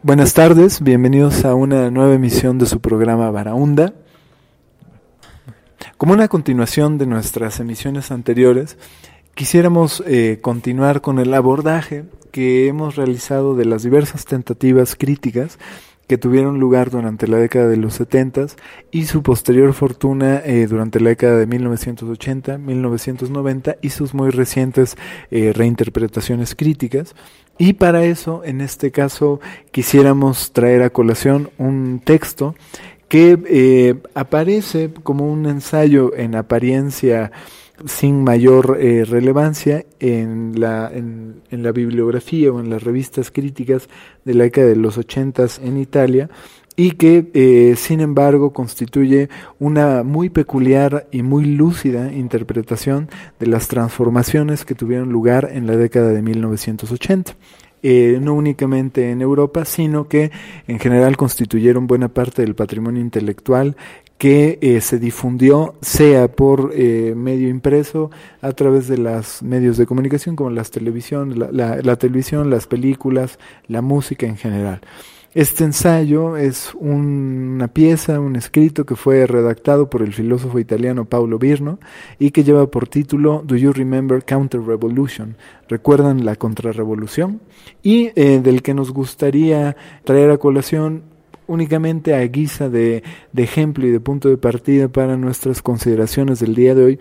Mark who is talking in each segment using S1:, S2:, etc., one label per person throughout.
S1: Buenas tardes, bienvenidos a una nueva emisión de su programa Baraunda. Como una continuación de nuestras emisiones anteriores, quisiéramos continuar con el abordaje que hemos realizado de las diversas tentativas críticas que tuvieron lugar durante la década de los 70 y su posterior fortuna durante la década de 1980, 1990 y sus muy recientes reinterpretaciones críticas. Y para eso, en este caso, quisiéramos traer a colación un texto que aparece como un ensayo en apariencia sin mayor relevancia en la bibliografía o en las revistas críticas de la década de los 80 en Italia, y que sin embargo constituye una muy peculiar y muy lúcida interpretación de las transformaciones que tuvieron lugar en la década de 1980. No únicamente en Europa, sino que en general constituyeron buena parte del patrimonio intelectual que se difundió, sea por medio impreso, a través de los medios de comunicación como la televisión, las películas, la música en general. Este ensayo es una pieza, un escrito que fue redactado por el filósofo italiano Paolo Virno y que lleva por título Do You Remember Counter-Revolution? ¿Recuerdan la contrarrevolución? Y del que nos gustaría traer a colación únicamente a guisa de ejemplo y de punto de partida para nuestras consideraciones del día de hoy,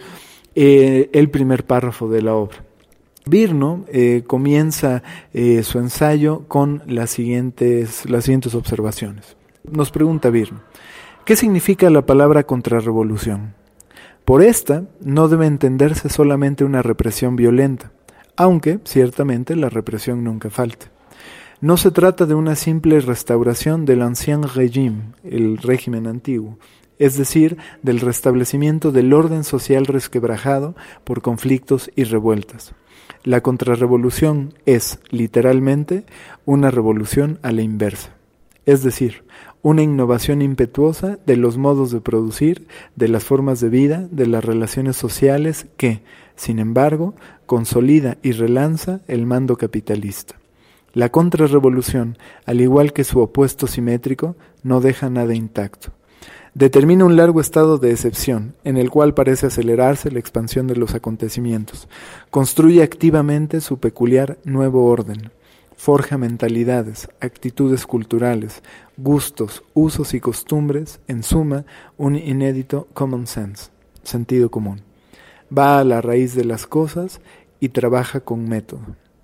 S1: el primer párrafo de la obra. Virno comienza su ensayo con las siguientes observaciones. Nos pregunta Virno, ¿qué significa la palabra contrarrevolución? Por esta no debe entenderse solamente una represión violenta, aunque ciertamente la represión nunca falta. No se trata de una simple restauración del ancien régime, el régimen antiguo, es decir, del restablecimiento del orden social resquebrajado por conflictos y revueltas. La contrarrevolución es, literalmente, una revolución a la inversa, es decir, una innovación impetuosa de los modos de producir, de las formas de vida, de las relaciones sociales que, sin embargo, consolida y relanza el mando capitalista. La contrarrevolución, al igual que su opuesto simétrico, no deja nada intacto. Determina un largo estado de excepción, en el cual parece acelerarse la expansión de los acontecimientos. Construye activamente su peculiar nuevo orden. Forja mentalidades, actitudes culturales, gustos, usos y costumbres, en suma, un inédito common sense, sentido común. Va a la raíz de las cosas y trabaja con método.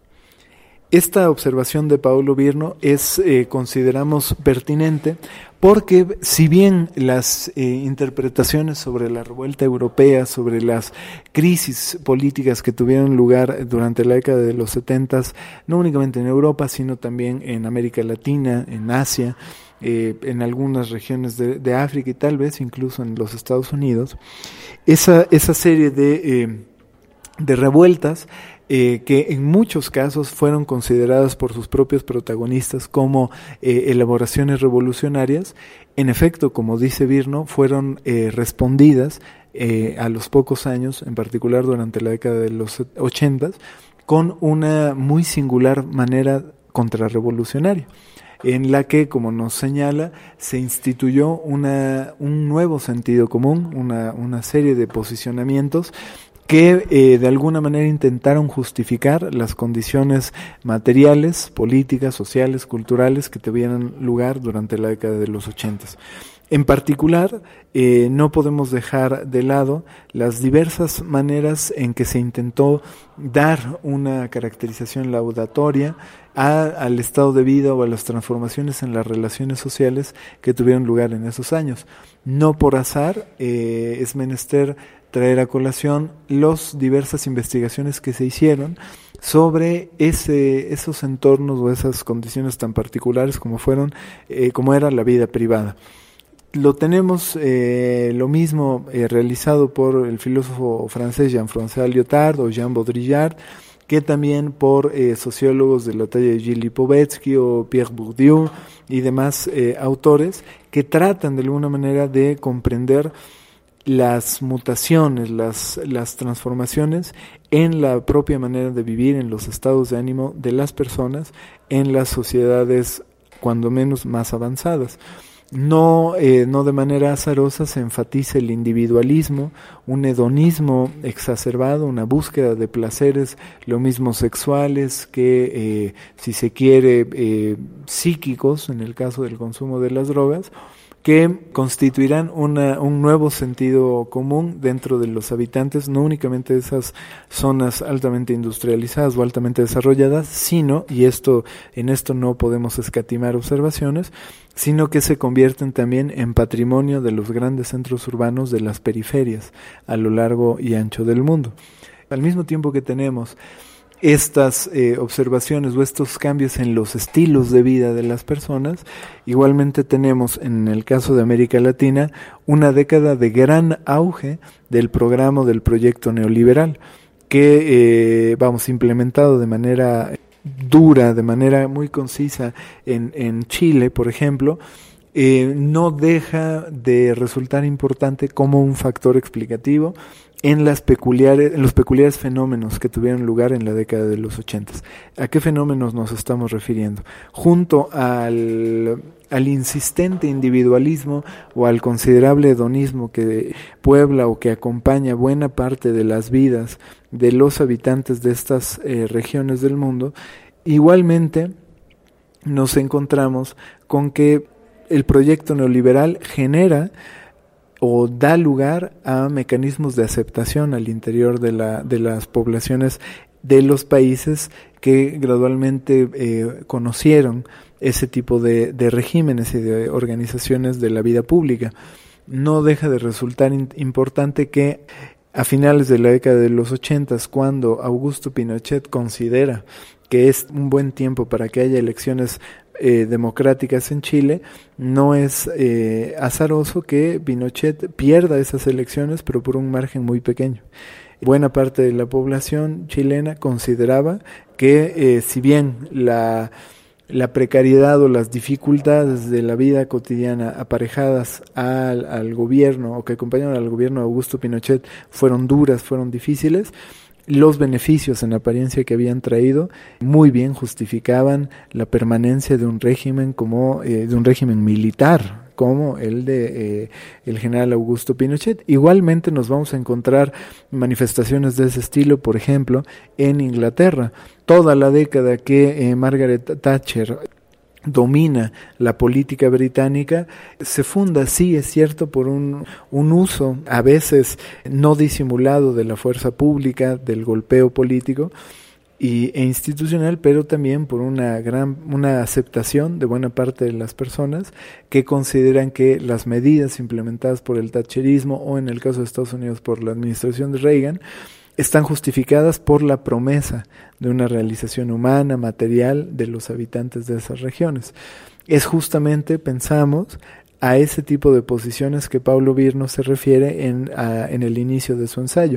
S1: Esta observación de Paolo Virno es, consideramos, pertinente porque si bien las interpretaciones sobre la revuelta europea, sobre las crisis políticas que tuvieron lugar durante la década de los 70, no únicamente en Europa, sino también en América Latina, en Asia, en algunas regiones de África y tal vez incluso en los Estados Unidos, esa serie de revueltas que en muchos casos fueron consideradas por sus propios protagonistas como elaboraciones revolucionarias, en efecto, como dice Virno, fueron respondidas a los pocos años, en particular durante la década de los 80, con una muy singular manera contrarrevolucionaria, en la que, como nos señala, se instituyó un nuevo sentido común, una serie de posicionamientos que de alguna manera intentaron justificar las condiciones materiales, políticas, sociales, culturales que tuvieran lugar durante la década de los 80. En particular, no podemos dejar de lado las diversas maneras en que se intentó dar una caracterización laudatoria al estado de vida o a las transformaciones en las relaciones sociales que tuvieron lugar en esos años. No por azar es menester traer a colación las diversas investigaciones que se hicieron sobre esos entornos o esas condiciones tan particulares como era la vida privada. Lo tenemos lo mismo realizado por el filósofo francés Jean-François Lyotard o Jean Baudrillard, que también por sociólogos de la talla de Gilles Lipovetsky o Pierre Bourdieu y demás autores que tratan de alguna manera de comprender las mutaciones, las transformaciones en la propia manera de vivir, en los estados de ánimo de las personas, en las sociedades cuando menos más avanzadas. No de manera azarosa se enfatiza el individualismo, un hedonismo exacerbado, una búsqueda de placeres, lo mismo sexuales que, si se quiere, psíquicos, en el caso del consumo de las drogas, que constituirán un nuevo sentido común dentro de los habitantes, no únicamente de esas zonas altamente industrializadas o altamente desarrolladas, sino, y en esto no podemos escatimar observaciones, sino que se convierten también en patrimonio de los grandes centros urbanos de las periferias a lo largo y ancho del mundo. Al mismo tiempo que tenemos estas observaciones o estos cambios en los estilos de vida de las personas, igualmente tenemos en el caso de América Latina una década de gran auge del programa del proyecto neoliberal que implementado de manera dura, de manera muy concisa en Chile, por ejemplo, no deja de resultar importante como un factor explicativo en los peculiares fenómenos que tuvieron lugar en la década de los 80. ¿A qué fenómenos nos estamos refiriendo? Junto al insistente individualismo o al considerable hedonismo que puebla o que acompaña buena parte de las vidas de los habitantes de estas regiones del mundo, igualmente nos encontramos con que el proyecto neoliberal genera o da lugar a mecanismos de aceptación al interior de las poblaciones de los países que gradualmente conocieron ese tipo de regímenes y de organizaciones de la vida pública. No deja de resultar importante que a finales de la década de los 80, cuando Augusto Pinochet considera que es un buen tiempo para que haya elecciones democráticas en Chile, no es azaroso que Pinochet pierda esas elecciones, pero por un margen muy pequeño. Buena parte de la población chilena consideraba que si bien la precariedad o las dificultades de la vida cotidiana aparejadas al gobierno o que acompañaron al gobierno de Augusto Pinochet fueron duras, fueron difíciles, los beneficios en apariencia que habían traído muy bien justificaban la permanencia de un régimen de un régimen militar como el de el general Augusto Pinochet. Igualmente nos vamos a encontrar manifestaciones de ese estilo, por ejemplo, en Inglaterra. Toda la década que Margaret Thatcher domina la política británica, se funda, sí, es cierto, por un uso a veces no disimulado de la fuerza pública, del golpeo político e institucional, pero también por una aceptación de buena parte de las personas que consideran que las medidas implementadas por el thatcherismo o en el caso de Estados Unidos por la administración de Reagan están justificadas por la promesa de una realización humana, material de los habitantes de esas regiones. Es justamente, pensamos, a ese tipo de posiciones que Pablo Virno se refiere en el inicio de su ensayo.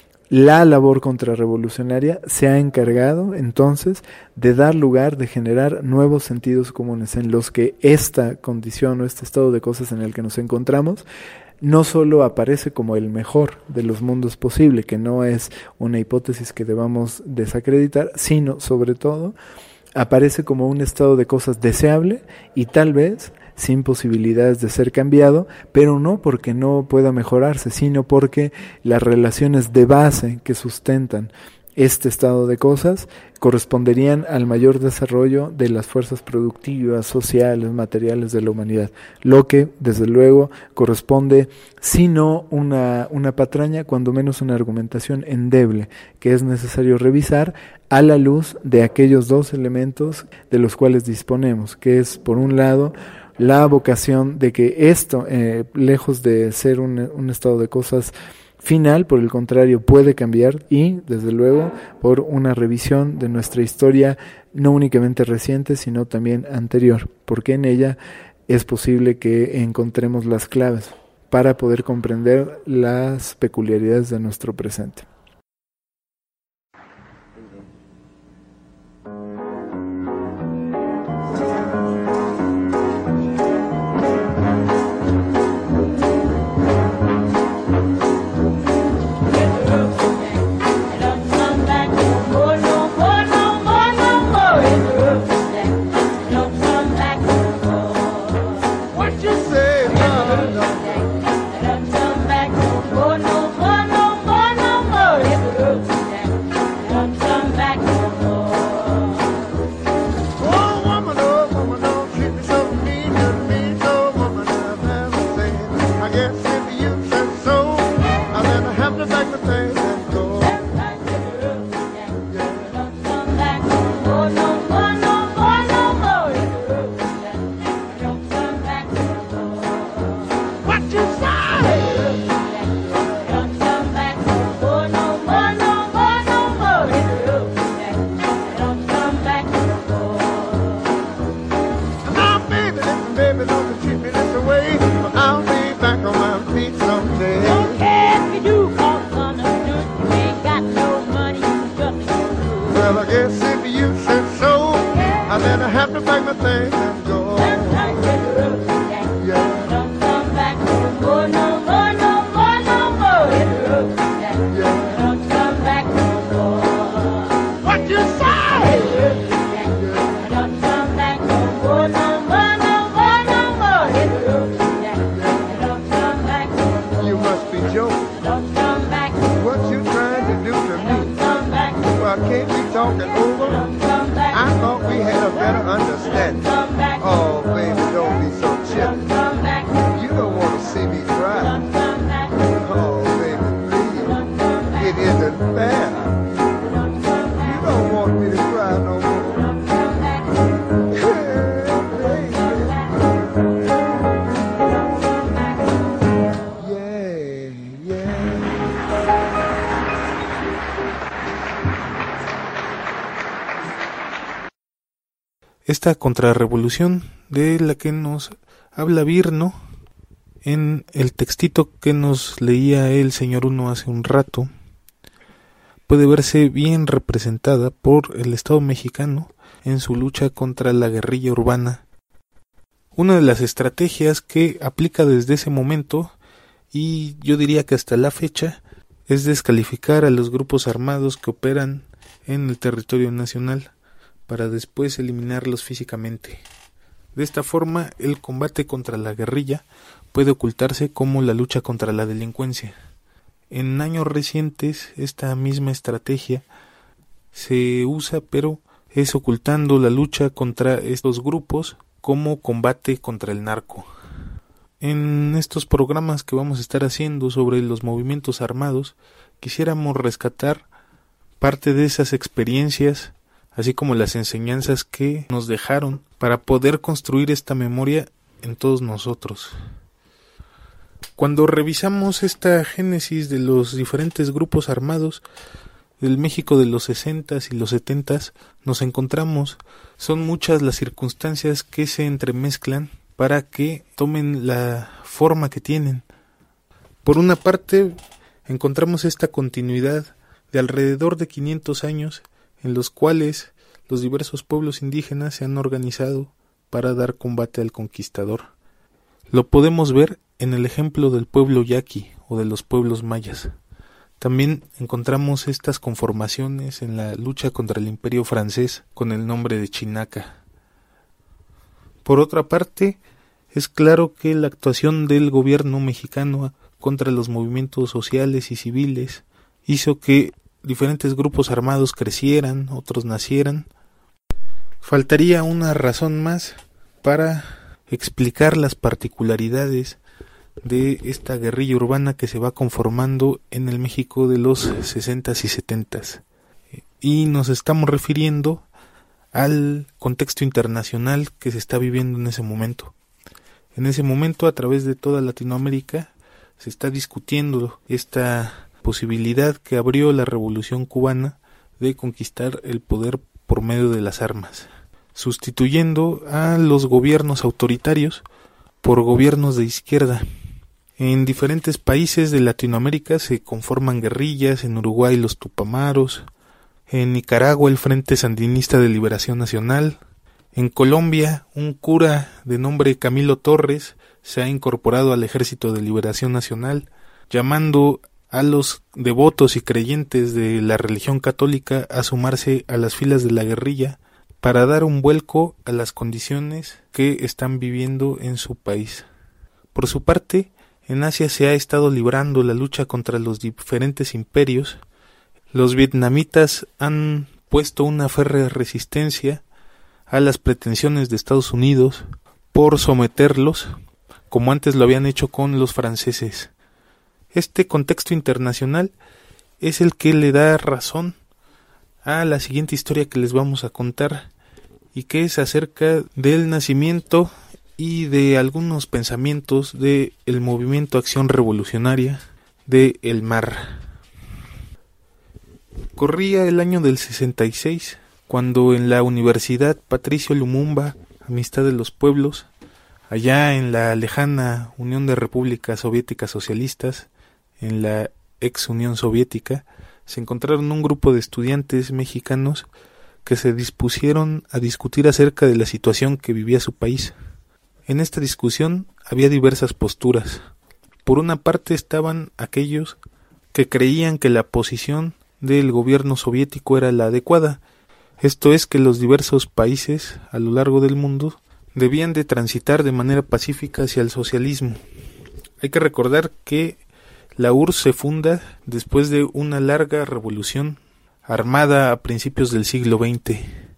S1: La labor contrarrevolucionaria se ha encargado entonces de dar lugar, de generar nuevos sentidos comunes en los que esta condición o este estado de cosas en el que nos encontramos no solo aparece como el mejor de los mundos posible, que no es una hipótesis que debamos desacreditar, sino sobre todo aparece como un estado de cosas deseable y tal vez sin posibilidades de ser cambiado, pero no porque no pueda mejorarse, sino porque las relaciones de base que sustentan este estado de cosas corresponderían al mayor desarrollo de las fuerzas productivas, sociales, materiales de la humanidad, lo que desde luego corresponde, si no una patraña, cuando menos una argumentación endeble, que es necesario revisar a la luz de aquellos dos elementos de los cuales disponemos, que es por un lado la vocación de que esto, lejos de ser un estado de cosas final, por el contrario, puede cambiar y, desde luego, por una revisión de nuestra historia, no únicamente reciente, sino también anterior, porque en ella es posible que encontremos las claves para poder comprender las peculiaridades de nuestro presente.
S2: Come back. and go. Yeah. Don't come back no more, no more, no more, no more. Yeah. Don't come back no more. What you say? Don't come back no more, no more, no more, no more. Don't come back no more. You must be joking. Don't come back. What you trying to do to me? Don't come back. Well, can't we talk it over? Don't come back. I thought we had a better understanding. Don't come back. Oh, baby, don't be so chippy. Don't come back. You don't want to see me cry. Don't come back. Oh, baby, please. Don't come back. It isn't fair. Don't come back. You don't want me to cry no more. Don't come back.
S3: Esta contrarrevolución de la que nos habla Virno en el textito que nos leía el señor Uno hace un rato puede verse bien representada por el Estado mexicano en su lucha contra la guerrilla urbana. Una de las estrategias que aplica desde ese momento, y yo diría que hasta la fecha, es descalificar a los grupos armados que operan en el territorio nacional, para después eliminarlos físicamente. De esta forma, el combate contra la guerrilla puede ocultarse como la lucha contra la delincuencia. En años recientes, esta misma estrategia se usa, pero es ocultando la lucha contra estos grupos como combate contra el narco. En estos programas que vamos a estar haciendo sobre los movimientos armados, quisiéramos rescatar parte de esas experiencias, así como las enseñanzas que nos dejaron para poder construir esta memoria en todos nosotros. Cuando revisamos esta génesis de los diferentes grupos armados del México de los 60s y los 70s, nos encontramos, son muchas las circunstancias que se entremezclan para que tomen la forma que tienen. Por una parte, encontramos esta continuidad de alrededor de 500 años en los cuales los diversos pueblos indígenas se han organizado para dar combate al conquistador. Lo podemos ver en el ejemplo del pueblo yaqui o de los pueblos mayas. También encontramos estas conformaciones en la lucha contra el imperio francés con el nombre de Chinaca. Por otra parte, es claro que la actuación del gobierno mexicano contra los movimientos sociales y civiles hizo que diferentes grupos armados crecieran, otros nacieran. Faltaría una razón más para explicar las particularidades de esta guerrilla urbana que se va conformando en el México de los 60s y 70s. Y nos estamos refiriendo al contexto internacional que se está viviendo en ese momento. En ese momento, a través de toda Latinoamérica, se está discutiendo esta posibilidad que abrió la Revolución Cubana de conquistar el poder por medio de las armas, sustituyendo a los gobiernos autoritarios por gobiernos de izquierda. En diferentes países de Latinoamérica se conforman guerrillas, en Uruguay los Tupamaros, en Nicaragua el Frente Sandinista de Liberación Nacional, en Colombia un cura de nombre Camilo Torres se ha incorporado al Ejército de Liberación Nacional, llamando a los devotos y creyentes de la religión católica a sumarse a las filas de la guerrilla para dar un vuelco a las condiciones que están viviendo en su país. Por su parte, en Asia se ha estado librando la lucha contra los diferentes imperios. Los vietnamitas han puesto una férrea resistencia a las pretensiones de Estados Unidos por someterlos, como antes lo habían hecho con los franceses. Este contexto internacional es el que le da razón a la siguiente historia que les vamos a contar, y que es acerca del nacimiento y de algunos pensamientos del movimiento Acción Revolucionaria de El Mar. Corría el año del 66, cuando en la Universidad Patricio Lumumba, Amistad de los Pueblos, allá en la lejana Unión de Repúblicas Soviéticas Socialistas, en la ex Unión Soviética, se encontraron un grupo de estudiantes mexicanos que se dispusieron a discutir acerca de la situación que vivía su país. En esta discusión había diversas posturas. Por una parte estaban aquellos que creían que la posición del gobierno soviético era la adecuada, esto es que los diversos países a lo largo del mundo debían de transitar de manera pacífica hacia el socialismo. Hay que recordar que la URSS se funda después de una larga revolución armada a principios del siglo XX.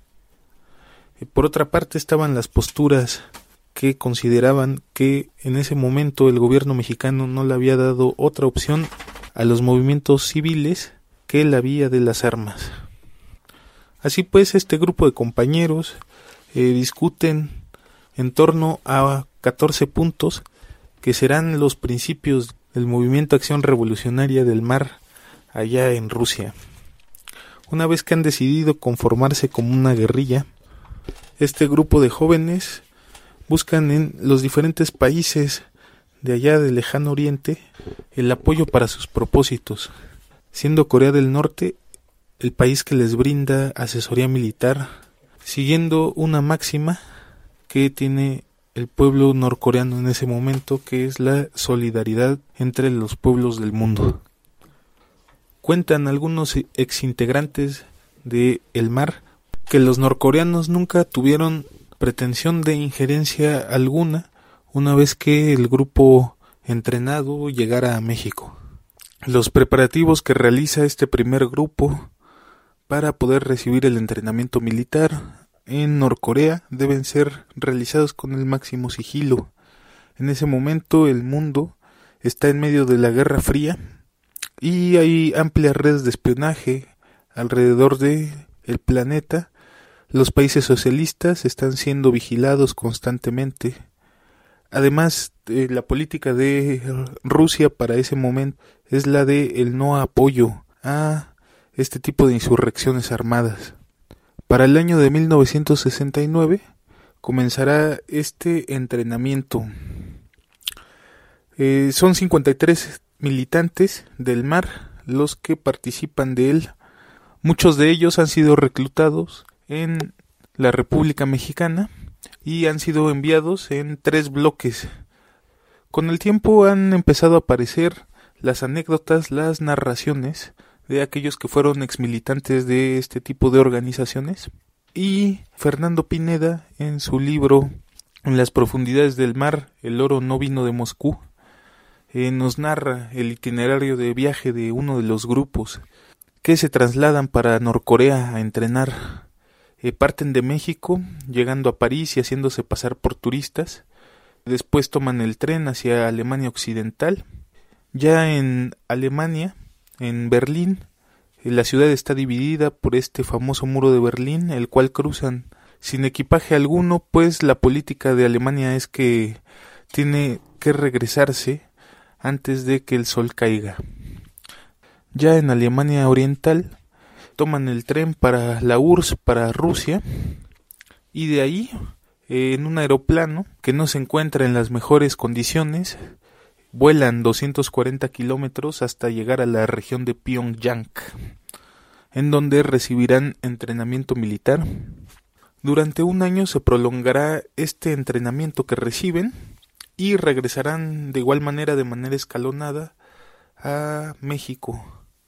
S3: Por otra parte estaban las posturas que consideraban que en ese momento el gobierno mexicano no le había dado otra opción a los movimientos civiles que la vía de las armas. Así pues, este grupo de compañeros discuten en torno a 14 puntos que serán los principios del movimiento Acción Revolucionaria del Mar allá en Rusia. Una vez que han decidido conformarse como una guerrilla, este grupo de jóvenes buscan en los diferentes países de allá del lejano oriente el apoyo para sus propósitos, siendo Corea del Norte el país que les brinda asesoría militar, siguiendo una máxima que tiene el pueblo norcoreano en ese momento, que es la solidaridad entre los pueblos del mundo. Cuentan algunos exintegrantes de El Mar que los norcoreanos nunca tuvieron pretensión de injerencia alguna una vez que el grupo entrenado llegara a México. Los preparativos que realiza este primer grupo para poder recibir el entrenamiento militar en Norcorea deben ser realizados con el máximo sigilo. En ese momento el mundo está en medio de la Guerra Fría y hay amplias redes de espionaje alrededor de el planeta. Los países socialistas están siendo vigilados constantemente. Además, la política de Rusia para ese momento es la de el no apoyo a este tipo de insurrecciones armadas. Para el año de 1969 comenzará este entrenamiento. Son 53 militantes del mar los que participan de él. Muchos de ellos han sido reclutados en la República Mexicana y han sido enviados en 3 bloques. Con el tiempo han empezado a aparecer las anécdotas, las narraciones de aquellos que fueron exmilitantes de este tipo de organizaciones, y Fernando Pineda en su libro En las profundidades del mar, el oro no vino de Moscú, nos narra el itinerario de viaje de uno de los grupos que se trasladan para Norcorea a entrenar. Parten de México, llegando a París y haciéndose pasar por turistas. Después toman el tren hacia Alemania Occidental. Ya en Alemania, en Berlín, la ciudad está dividida por este famoso muro de Berlín, el cual cruzan sin equipaje alguno, pues la política de Alemania es que tiene que regresarse antes de que el sol caiga. Ya en Alemania Oriental toman el tren para la URSS, para Rusia, y de ahí, en un aeroplano que no se encuentra en las mejores condiciones, vuelan 240 kilómetros hasta llegar a la región de Pyongyang, en donde recibirán entrenamiento militar. Durante un año se prolongará este entrenamiento que reciben y regresarán de igual manera, de manera escalonada, a México.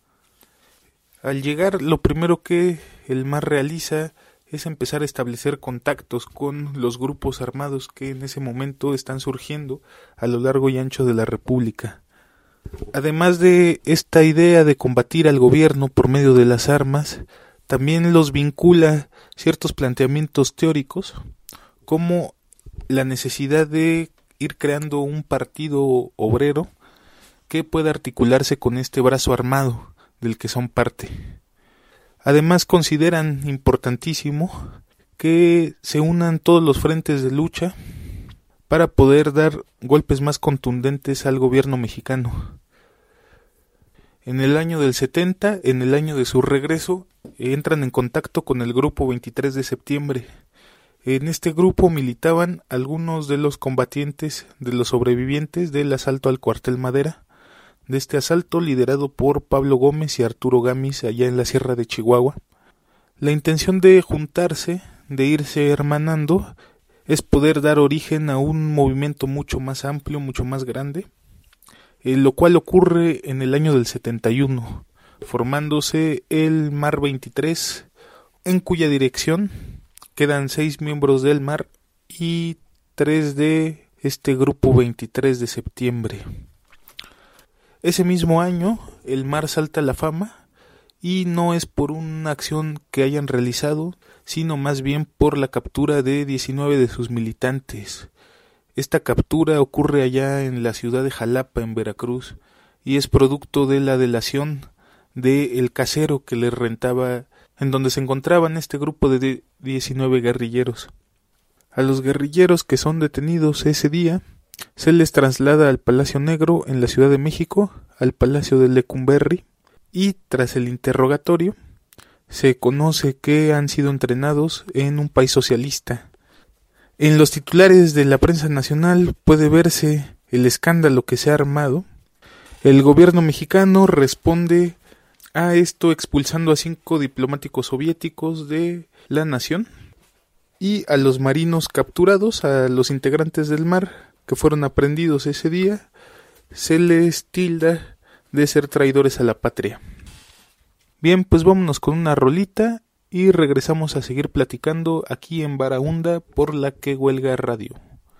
S3: Al llegar, lo primero que el MAR realiza es empezar a establecer contactos con los grupos armados que en ese momento están surgiendo a lo largo y ancho de la República. Además de esta idea de combatir al gobierno por medio de las armas, también los vincula ciertos planteamientos teóricos, como la necesidad de ir creando un partido obrero que pueda articularse con este brazo armado del que son parte. Además consideran importantísimo que se unan todos los frentes de lucha para poder dar golpes más contundentes al gobierno mexicano. En el año del 70, en el año de su regreso, entran en contacto con el grupo 23 de septiembre. En este grupo militaban algunos de los combatientes, de los sobrevivientes del asalto al cuartel Madera, de este asalto liderado por Pablo Gómez y Arturo Gamis allá en la Sierra de Chihuahua. La intención de juntarse, de irse hermanando, es poder dar origen a un movimiento mucho más amplio, mucho más grande, lo cual ocurre en el año del 71, formándose el MAR 23, en cuya dirección quedan 6 miembros del MAR y 3 de este grupo 23 de septiembre. Ese mismo año, el MAR salta a la fama, y no es por una acción que hayan realizado, sino más bien por la captura de 19 de sus militantes. Esta captura ocurre allá en la ciudad de Jalapa, en Veracruz, y es producto de la delación del casero que les rentaba, en donde se encontraban este grupo de 19 guerrilleros. A los guerrilleros que son detenidos ese día se les traslada al Palacio Negro en la Ciudad de México, al Palacio de Lecumberri, y tras el interrogatorio se conoce que han sido entrenados en un país socialista. En los titulares de la prensa nacional puede verse el escándalo que se ha armado. El gobierno mexicano responde a esto expulsando a 5 diplomáticos soviéticos de la nación, y a los marinos capturados, a los integrantes del MAR que fueron aprehendidos ese día, se les tilda de ser traidores a la patria. Bien, pues vámonos con una rolita y regresamos a seguir platicando aquí en Barahunda por La Que Huelga Radio.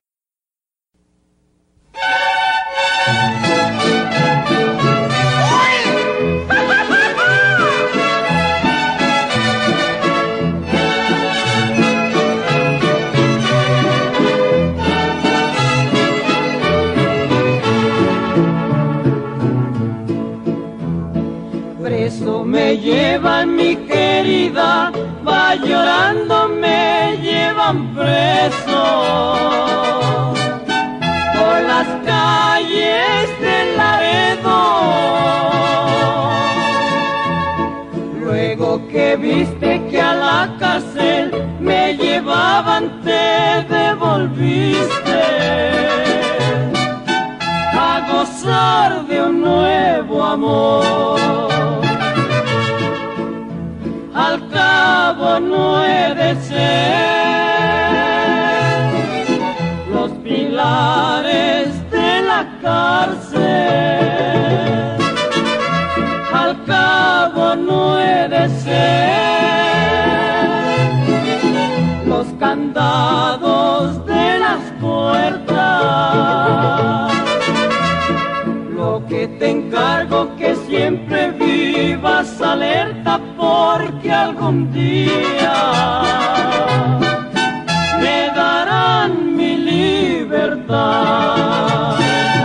S2: Preso me llevan, mi querida, va llorando, me llevan preso por las calles del Laredo. Luego que viste que a la cárcel me llevaban, te devolviste a gozar de un nuevo amor. Al cabo no he de ser los pilares de la cárcel. Al cabo no he de ser los candados de las puertas. Lo que te encargo que siempre vivas alerta, porque algún día me darán mi libertad.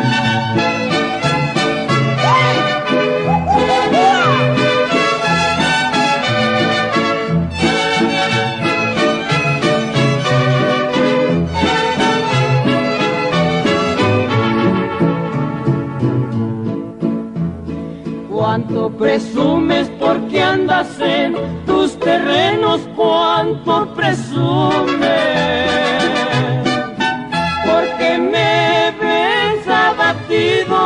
S2: Cuánto presumes porque andas en tus terrenos, cuánto presumes porque me ves abatido.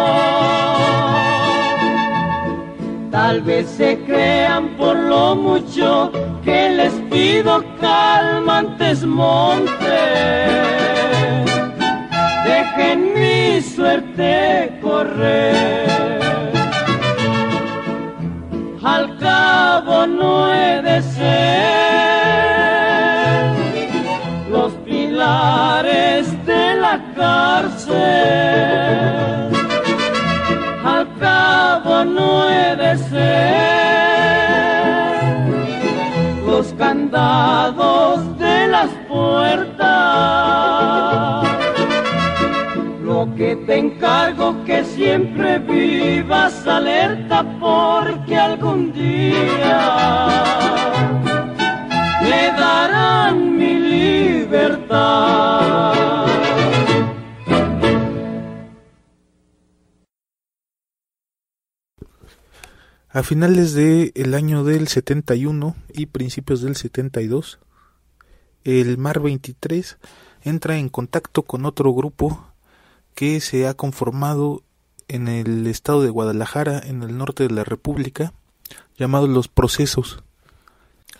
S2: Tal vez se crean por lo mucho que les pido, calmantes montes, dejen mi suerte correr. Al cabo no he de ser los pilares de la cárcel. Al cabo no he de ser los candados de las puertas. Lo que te encargo que siempre vivas alerta, porque algún día me darán mi libertad.
S3: A finales del año del 71 y principios del 72, el MAR 23 entra en contacto con otro grupo que se ha conformado en el estado de Guadalajara, en el norte de la República, llamados Los Procesos.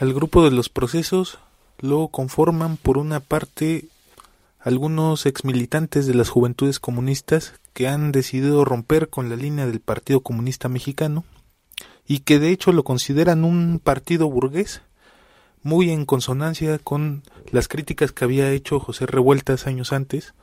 S3: Al grupo de los procesos lo conforman por una parte algunos exmilitantes de las Juventudes Comunistas que han decidido romper con la línea del Partido Comunista Mexicano y que de hecho lo consideran un partido burgués, muy en consonancia con las críticas que había hecho José Revueltas años antes.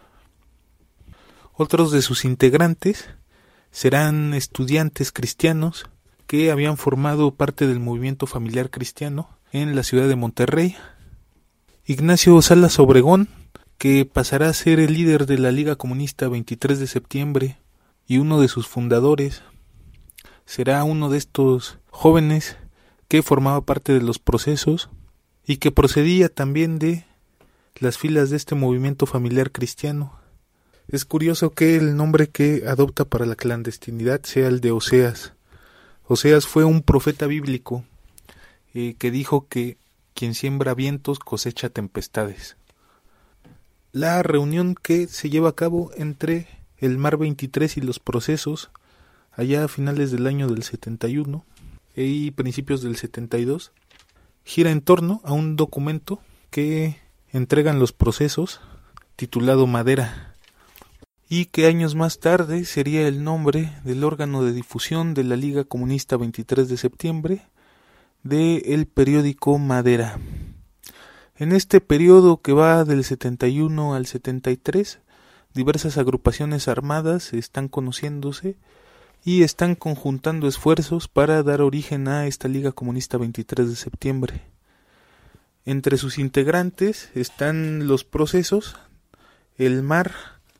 S3: Otros de sus integrantes serán estudiantes cristianos que habían formado parte del movimiento familiar cristiano en la ciudad de Monterrey. Ignacio Salas Obregón, que pasará a ser el líder de la Liga Comunista 23 de septiembre y uno de sus fundadores, será uno de estos jóvenes que formaba parte de los procesos y que procedía también de las filas de este movimiento familiar cristiano. Es curioso que el nombre que adopta para la clandestinidad sea el de Oseas. Oseas fue un profeta bíblico que dijo que quien siembra vientos cosecha tempestades. La reunión que se lleva a cabo entre el MAR 23 y los procesos allá a finales del año del 71 y principios del 72 gira en torno a un documento que entregan los procesos titulado Madera y que años más tarde sería el nombre del órgano de difusión de la Liga Comunista 23 de septiembre del periódico Madera. En este periodo que va del 71 al 73, diversas agrupaciones armadas están conociéndose y están conjuntando esfuerzos para dar origen a esta Liga Comunista 23 de septiembre. Entre sus integrantes están los procesos, el MAR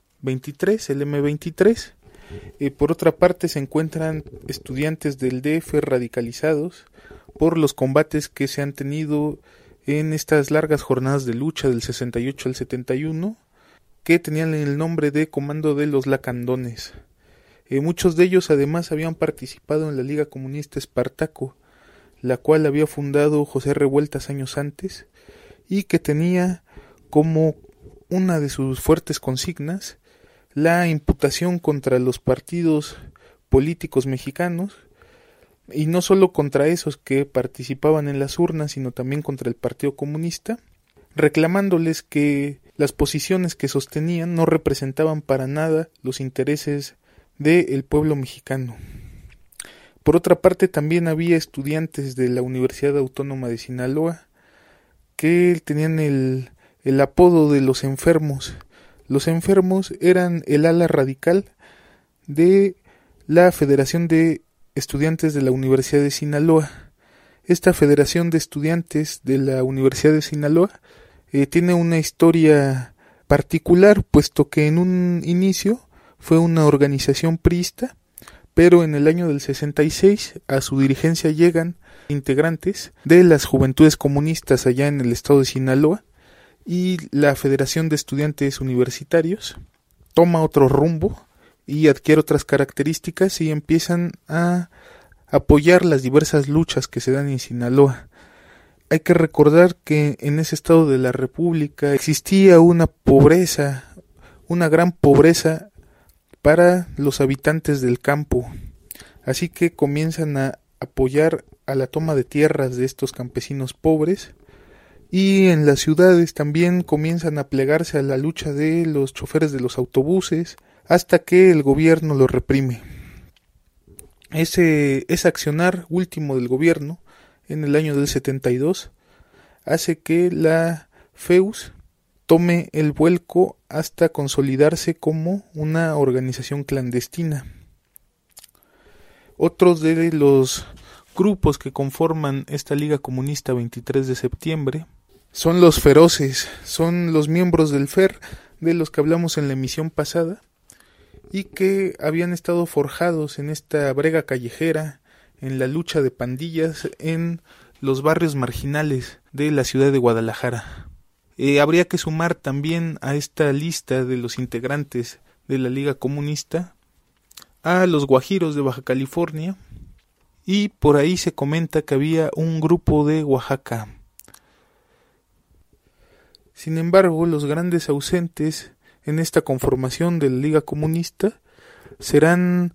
S3: 23, el M23. Por otra parte se encuentran estudiantes del DF radicalizados por los combates que se han tenido en estas largas jornadas de lucha del 68 al 71, que tenían el nombre de Comando de los Lacandones. Muchos de ellos además habían participado en la Liga Comunista Espartaco, la cual había fundado José Revueltas años antes, y que tenía como una de sus fuertes consignas la imputación contra los partidos políticos mexicanos, y no solo contra esos que participaban en las urnas, sino también contra el Partido Comunista, reclamándoles que las posiciones que sostenían no representaban para nada los intereses del pueblo mexicano. Por otra parte, también había estudiantes de la Universidad Autónoma de Sinaloa que tenían el apodo de los enfermos. Los enfermos eran el ala radical de la Federación de Estudiantes de la Universidad de Sinaloa. Esta Federación de Estudiantes de la Universidad de Sinaloa tiene una historia particular, puesto que en un inicio fue una organización priista, pero en el año del 66 a su dirigencia llegan integrantes de las Juventudes Comunistas allá en el estado de Sinaloa, y la Federación de Estudiantes Universitarios toma otro rumbo y adquiere otras características y empiezan a apoyar las diversas luchas que se dan en Sinaloa. Hay que recordar que en ese estado de la República existía una pobreza, una gran pobreza para los habitantes del campo, así que comienzan a apoyar a la toma de tierras de estos campesinos pobres, y en las ciudades también comienzan a plegarse a la lucha de los choferes de los autobuses, hasta que el gobierno lo reprime. Ese accionar último del gobierno en el año del 72 hace que la FEUS tome el vuelco hasta consolidarse como una organización clandestina. Otros de los grupos que conforman esta Liga Comunista 23 de septiembre son los feroces, son los miembros del FER de los que hablamos en la emisión pasada y que habían estado forjados en esta brega callejera, en la lucha de pandillas en los barrios marginales de la ciudad de Guadalajara. Habría que sumar también a esta lista de los integrantes de la Liga Comunista a los guajiros de Baja California, y por ahí se comenta que había un grupo de Oaxaca. Sin embargo, los grandes ausentes en esta conformación de la Liga Comunista serán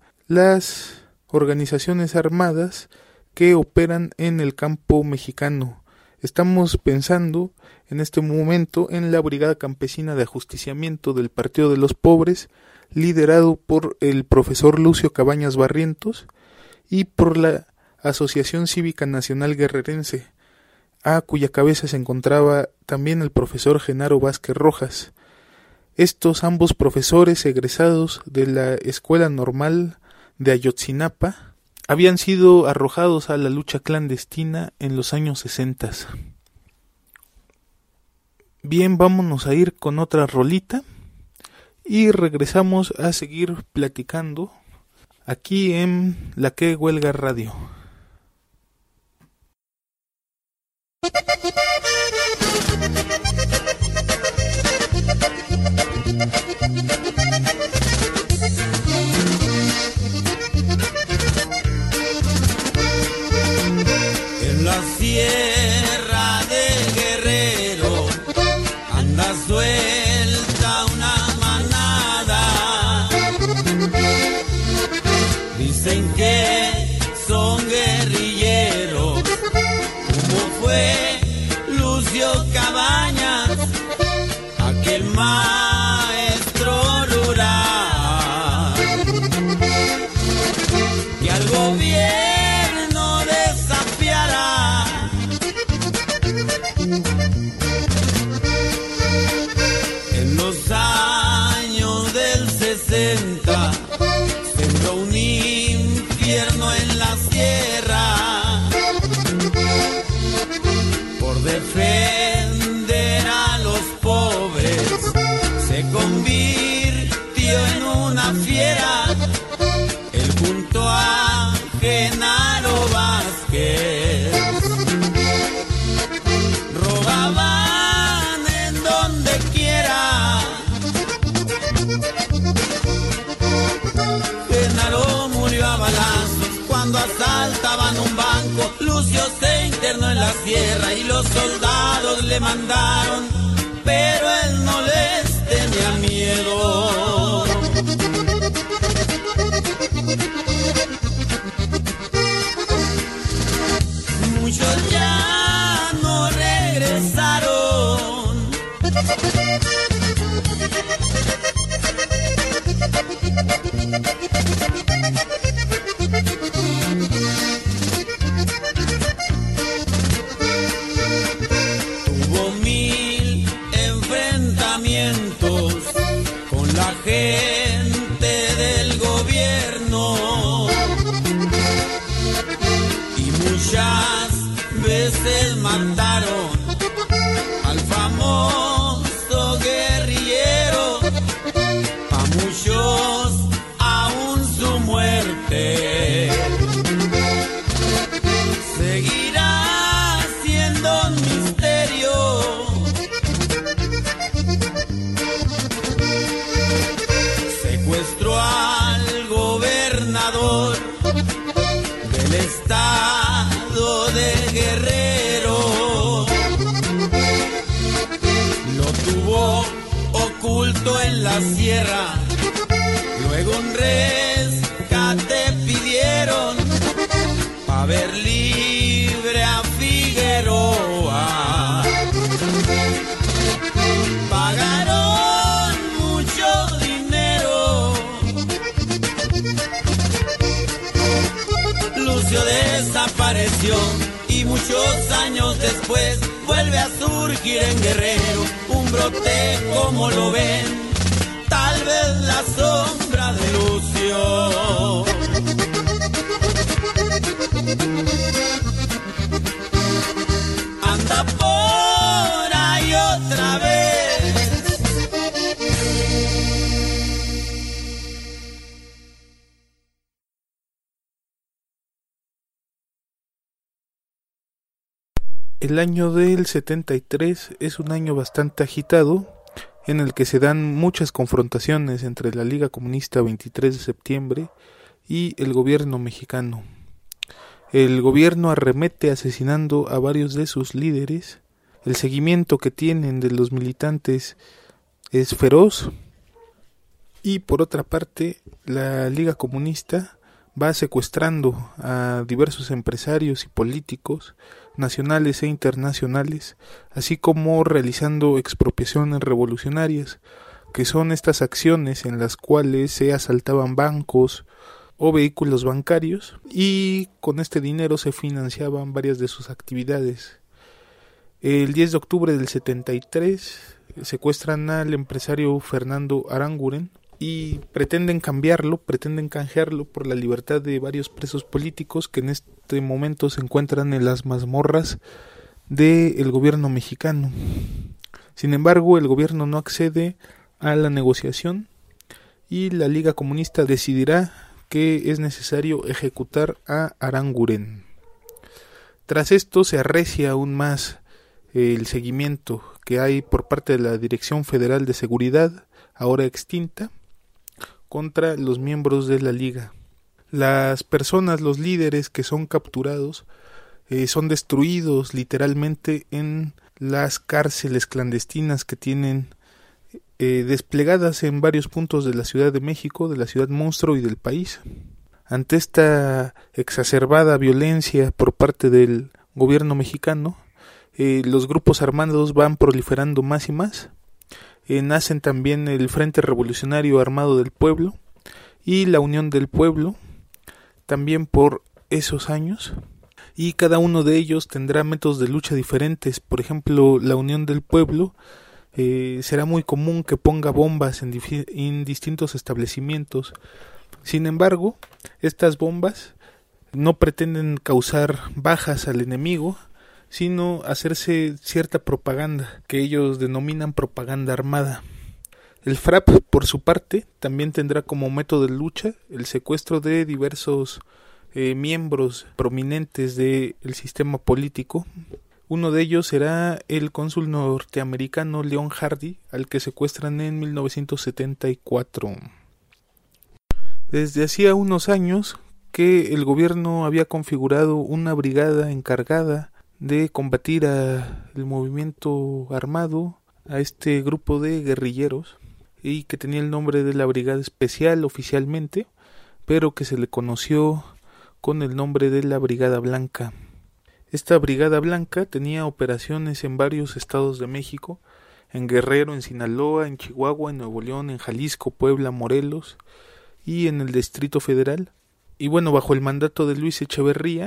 S3: las organizaciones armadas que operan en el campo mexicano, Estamos pensando en este momento en la Brigada Campesina de Ajusticiamiento del Partido de los Pobres, liderado por el profesor Lucio Cabañas Barrientos y por la Asociación Cívica Nacional Guerrerense, a cuya cabeza se encontraba también el profesor Genaro Vázquez Rojas. Estos ambos profesores egresados de la Escuela Normal de Ayotzinapa habían sido arrojados a la lucha clandestina en los años 60. Bien, vámonos a ir con otra rolita y regresamos a seguir platicando aquí en La Que Huelga Radio.
S4: En la sierra de Guerrero anda suelta una manada. Dicen que son guerrilleros, como fue Lucio Cabañas, aquel maestro rural, que al gobierno desafiará. En los años del 60 sembró un infierno en la sierra por defender a los pobres. Se convirtió en una fiera, él junto a Genaro Vázquez. Robaban en donde quiera. Genaro murió a balazos cuando asaltaban un banco. Lucio se internó en la sierra y los soldados le mandaron, pero él no les tenía miedo. Muchos ya no regresaron. Tuvo 1000 enfrentamientos con la gente del gobierno y muchas veces mataron al famoso guerrillero. A muchos aún su muerte seguirá siendo un misterio. Secuestró al gobernador del estado de Guerrero, lo tuvo oculto en la sierra, luego un rescate pidieron pa' ver libre a Figueroa. Pagaron mucho dinero. Lucio desapareció y muchos años después vuelve a surgir en Guerrero un brote como lo ven, tal vez la sombra de Lucio. Anda por ahí otra vez.
S3: El año del 73 es un año bastante agitado, en el que se dan muchas confrontaciones entre la Liga Comunista 23 de septiembre y el gobierno mexicano. El gobierno arremete asesinando a varios de sus líderes. El seguimiento que tienen de los militantes es feroz. Y por otra parte, la Liga Comunista va secuestrando a diversos empresarios y políticos nacionales e internacionales, así como realizando expropiaciones revolucionarias, que son estas acciones en las cuales se asaltaban bancos o vehículos bancarios y con este dinero se financiaban varias de sus actividades. El 10 de octubre del 73 secuestran al empresario Fernando Aranguren y pretenden canjearlo por la libertad de varios presos políticos que en este momento se encuentran en las mazmorras del gobierno mexicano. Sin embargo, el gobierno no accede a la negociación y la Liga Comunista decidirá que es necesario ejecutar a Aranguren. Tras esto se arrecia aún más el seguimiento que hay por parte de la Dirección Federal de Seguridad, ahora extinta, contra los miembros de la Liga. Las personas, los líderes que son capturados, son destruidos literalmente en las cárceles clandestinas que tienen desplegadas en varios puntos de la Ciudad de México, de la ciudad monstruo y del país. Ante esta exacerbada violencia por parte del gobierno mexicano, los grupos armados van proliferando más y más. Nacen también el Frente Revolucionario Armado del Pueblo y la Unión del Pueblo, también por esos años, y cada uno de ellos tendrá métodos de lucha diferentes. Por ejemplo, la Unión del Pueblo será muy común que ponga bombas en distintos establecimientos. Sin embargo, estas bombas no pretenden causar bajas al enemigo, sino hacerse cierta propaganda, que ellos denominan propaganda armada. El FRAP, por su parte, también tendrá como método de lucha el secuestro de diversos miembros prominentes del sistema político. Uno de ellos será el cónsul norteamericano Leon Hardy, al que secuestran en 1974. Desde hacía unos años que el gobierno había configurado una brigada encargada de combatir al movimiento armado, a este grupo de guerrilleros, y que tenía el nombre de la Brigada Especial oficialmente, pero que se le conoció con el nombre de la Brigada Blanca. Esta Brigada Blanca tenía operaciones en varios estados de México, en Guerrero, en Sinaloa, en Chihuahua, en Nuevo León, en Jalisco, Puebla, Morelos y en el Distrito Federal. Y bueno, bajo el mandato de Luis Echeverría,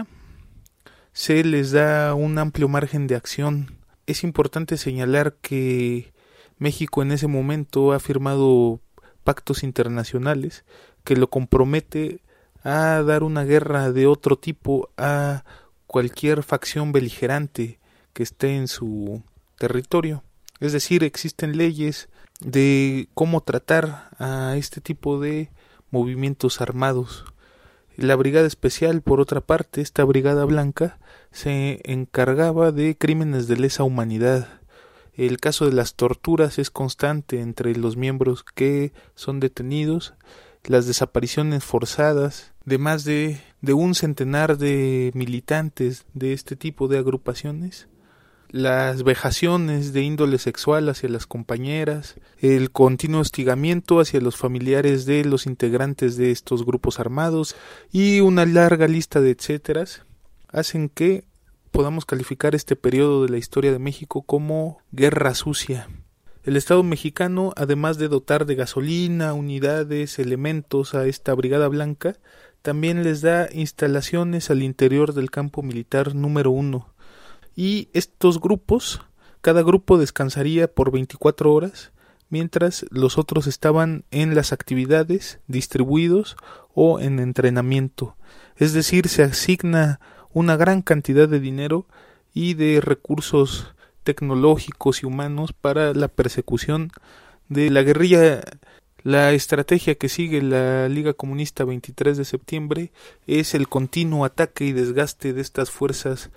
S3: se les da un amplio margen de acción. Es importante señalar que México en ese momento ha firmado pactos internacionales que lo compromete a dar una guerra de otro tipo a cualquier facción beligerante que esté en su territorio. Es decir, existen leyes de cómo tratar a este tipo de movimientos armados. La Brigada Especial, por otra parte, esta Brigada Blanca, se encargaba de crímenes de lesa humanidad. El caso de las torturas es constante entre los miembros que son detenidos, las desapariciones forzadas de más de un centenar de militantes de este tipo de agrupaciones, las vejaciones de índole sexual hacia las compañeras, el continuo hostigamiento hacia los familiares de los integrantes de estos grupos armados y una larga lista de etcéteras hacen que podamos calificar este periodo de la historia de México como guerra sucia. El Estado mexicano, además de dotar de gasolina, unidades, elementos a esta Brigada Blanca, también les da instalaciones al interior del campo militar número 1. Y estos grupos, cada grupo descansaría por 24 horas, mientras los otros estaban en las actividades, distribuidos o en entrenamiento. Es decir, se asigna una gran cantidad de dinero y de recursos tecnológicos y humanos para la persecución de la guerrilla. La estrategia que sigue la Liga Comunista 23 de septiembre es el continuo ataque y desgaste de estas fuerzas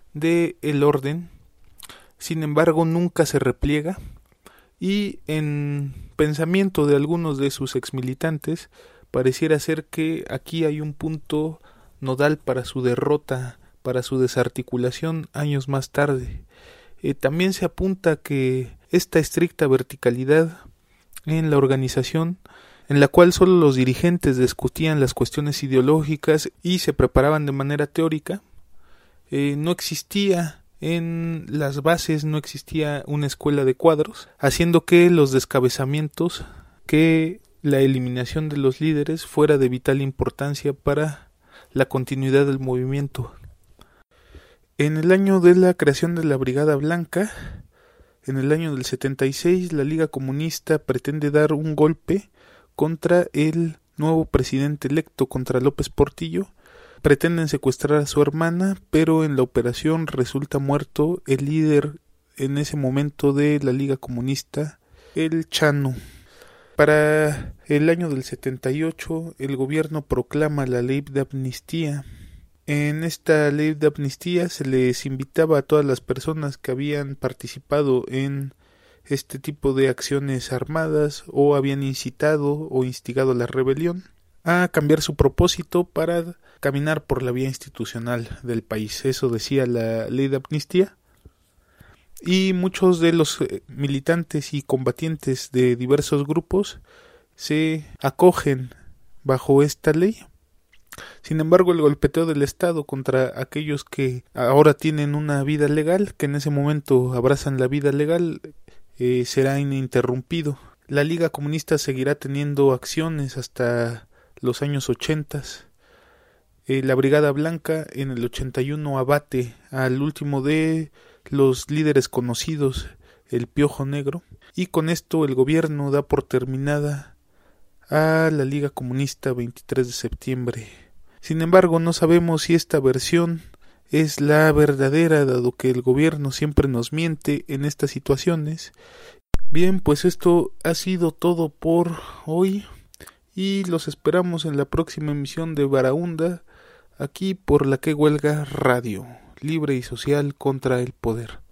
S3: del orden. Sin embargo, nunca se repliega, y en pensamiento de algunos de sus exmilitantes pareciera ser que aquí hay un punto nodal para su derrota, para su desarticulación años más tarde. También se apunta que esta estricta verticalidad en la organización en la cual solo los dirigentes discutían las cuestiones ideológicas y se preparaban de manera teórica. No existía en las bases, no existía una escuela de cuadros, haciendo que los descabezamientos, que la eliminación de los líderes fuera de vital importancia para la continuidad del movimiento. En el año de la creación de la Brigada Blanca, en el año del 76, la Liga Comunista pretende dar un golpe contra el nuevo presidente electo, contra López Portillo. Pretenden secuestrar a su hermana, pero en la operación resulta muerto el líder en ese momento de la Liga Comunista, el Chano. Para el año del 78, el gobierno proclama la ley de amnistía. En esta ley de amnistía se les invitaba a todas las personas que habían participado en este tipo de acciones armadas o habían incitado o instigado la rebelión a cambiar su propósito para caminar por la vía institucional del país. Eso decía la ley de amnistía. Y muchos de los militantes y combatientes de diversos grupos se acogen bajo esta ley. Sin embargo, el golpeteo del Estado contra aquellos que ahora tienen una vida legal, que en ese momento abrazan la vida legal, será ininterrumpido. La Liga Comunista seguirá teniendo acciones hasta los años 80. La Brigada Blanca en el 81 abate al último de los líderes conocidos, el Piojo Negro, y con esto el gobierno da por terminada a la Liga Comunista 23 de septiembre. Sin embargo, no sabemos si esta versión es la verdadera, dado que el gobierno siempre nos miente en estas situaciones. Bien, pues esto ha sido todo por hoy y los esperamos en la próxima emisión de Barahunda, aquí por La Que Huelga Radio, libre y social contra el poder.